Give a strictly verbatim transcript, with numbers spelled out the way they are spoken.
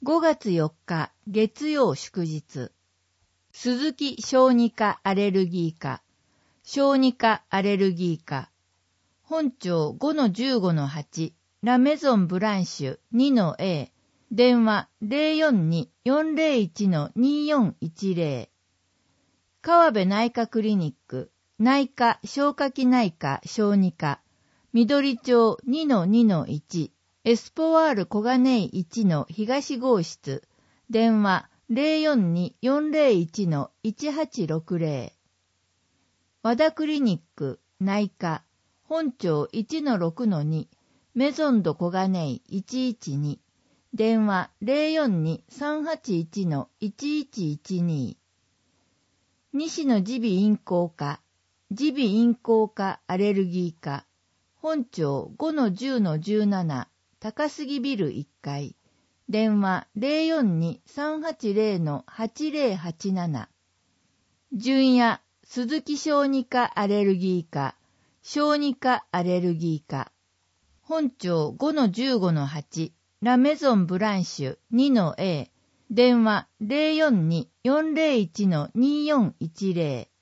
ごがつよっか月曜祝日。鈴木小児科アレルギー科、小児科アレルギー科。本庁 ごのじゅうごのはち、ラメゾンブランシュ にのエー、電話 ゼロよんに よんゼロいち によんいちゼロ。川辺内科クリニック、内科消化器内科小児科、緑町 にのにのいち、エスポワール小金井いちの東号室、電話 ゼロよんに よんゼロいち いちはちろくゼロ。和田クリニック、内科、本庁 いちのろくのに、メゾンド小金井いちいちに、電話 ゼロよんに さんはちいち いちいちいちに。西野耳鼻咽喉科、耳鼻咽喉科アレルギー科、本庁 ごのじゅうのじゅうなな、高杉ビルいっかい、電話 ゼロよんに さんはちゼロ はちゼロはちなな。純也鈴木小児科アレルギー科、小児科アレルギー科、本庁 ごのじゅうごのはち、ラメゾンブランシュ にのエー、電話 ゼロよんに よんゼロいち によんいちゼロ。